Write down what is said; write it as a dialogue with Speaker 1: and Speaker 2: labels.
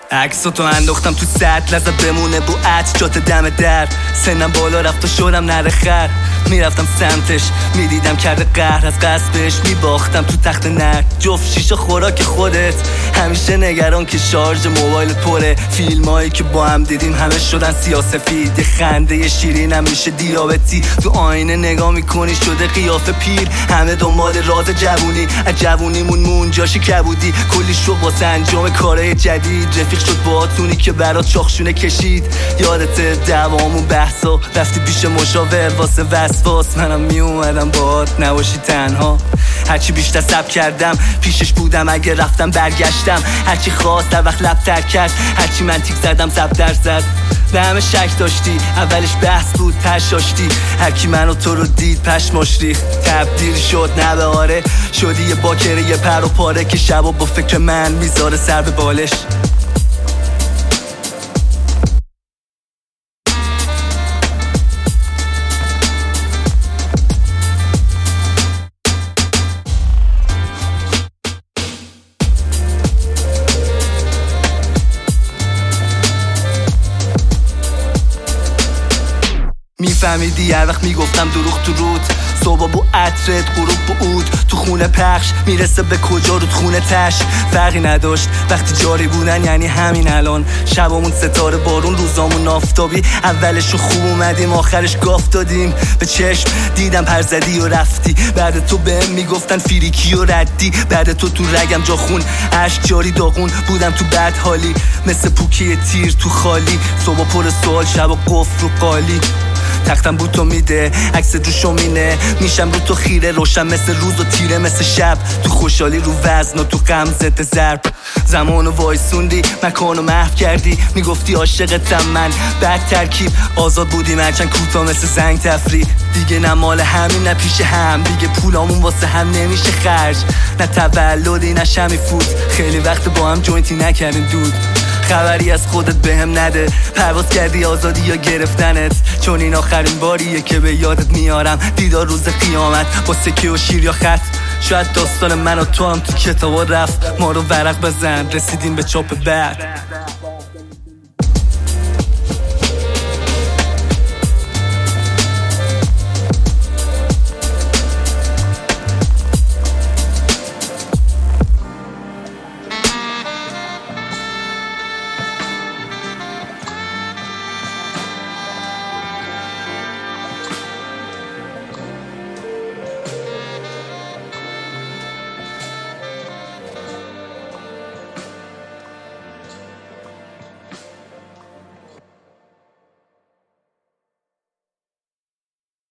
Speaker 1: عکساتو انداختم تو سطل ازت بمونه بو عطر جات دم در. سنم بالا رفت و شدم نره خر، میرفتم سمتش میدیدم کرده قهر، از قصبش میباختم تو تخت نر. جفت شیشه خوراک خودت، همیشه نگران که شارژ موبایل پره. فیلمایی که با هم دیدیم همه شدن سیاسفید، یه خنده شیرینم میشه دیابتی. تو آینه نگاه میکنی شده قیافه پیر، همه دنبال راز جوونی. از جوونیمون مونجاش کبودی، کلی شوق واسه انجام کارهای جدید. رفیق شد باهاتونی که برات شاخشونه کشید، یادت دعوامون بحثا رفتی پیش مشاور واسه وسواس. منم میومدم باهات نباشی تنها، هرچی بیشتر صبر کردم پیشش بودم. اگه رفتم برگشتم، هرچی خواست در وقت لب تر کرد. هرچی من تیک زدم 100% به همه شک داشتی. اولش بحث بود تشاشتی، هرکی منو تو رو دید پشماش ریخت. تبدیل شد نه به آره، شدی یه باکره یه پر و پاره که شبا با فکر من میذاره سر به بالش. میفهمیدی هر وقت میگفتم دروغ تو رود، صبح بو عطرت غروب بو عود. تو خونه پخش میرسه به کجا رود خونه تش، فرقی نداشت وقتی جاری بودن یعنی همین الان. شبامون ستاره بارون، روزامون آفتابی. اولشو خوب اومدیم آخرش گاف دادیم. به چشم دیدم پر زدی و رفتی، بعد تو بهم میگفتن فیریکی و ردی. بعد تو رگم جا خون، عشق جاری داغون. بودم تو بد حالی مثل پوکی تیر تو خالی. صبح پر سوال شب قفل رو قالی. تختم بود تو میده عکس رو شومینه، میشم رو تو خیره. روشن مثل روز و تیره مثل شب، تو خوشحالی رو وزن و تو غم ضد ضرب. زمانو وایسوندی مکانو محو کردی، میگفتی عاشقتم من بد ترکیب. آزاد بودیم هرچند کوتاه مثل زنگ تفریح. دیگه نه مال همین نه پیش هم، دیگه پولامون واسه هم نمیشه خرج. نه تولدی نه شمی فوت، خیلی وقت با هم جوینتی نکردیم دود. خبری از خودت بهم نده، پرواز کردی آزادی یا گرفتنت. چون این آخرین باریه که به یادت میارم، دیدار روز قیامت با سکه و شیر یا خط. شاید داستان من و تو هم تو کتابا رفت، ما رو ورق بزن رسیدیم به چاپ بعد.